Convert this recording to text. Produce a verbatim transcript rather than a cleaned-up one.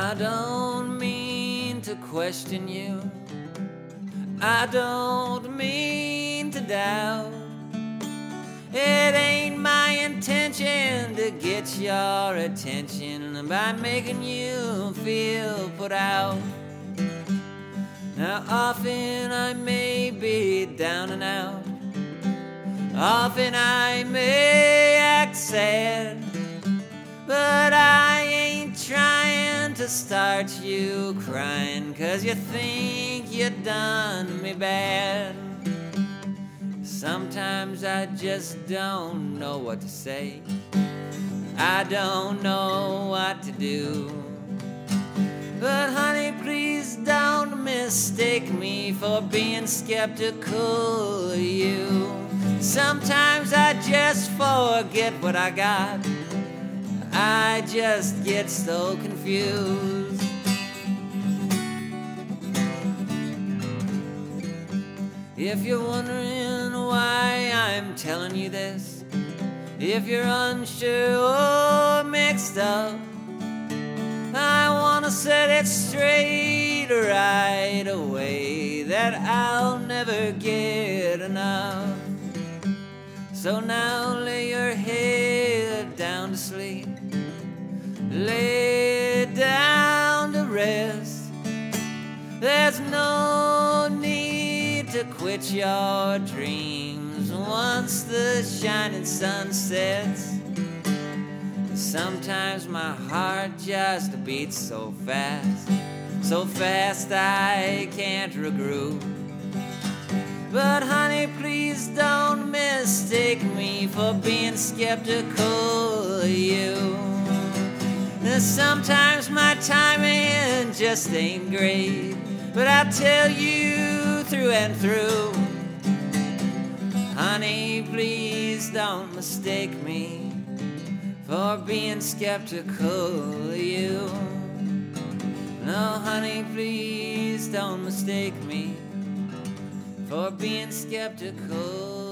I don't mean to question you, I don't mean to doubt. It ain't my intention to get your attention by making you feel put out. Now often I may be down and out, often I may act sad, but I ain't trying to start you crying 'cause you think you done me bad. Sometimes I just don't know what to say, I don't know what to do. But honey, please don't mistake me for being skeptical of you. Sometimes I just forget what I got, I just get so confused. If you're wondering why I'm telling you this, if you're unsure or mixed up, I wanna set it straight right away that I'll never get enough. So now lay your head down to sleep, lay down to rest. There's no need to quit your dreams once the shining sun sets. Sometimes my heart just beats so fast, so fast I can't regroup. But honey, please don't mistake me for being skeptical of you. Sometimes my timing just ain't great, but I'll tell you through and through. Honey, please don't mistake me for being skeptical of you. No, honey, please don't mistake me for being skeptical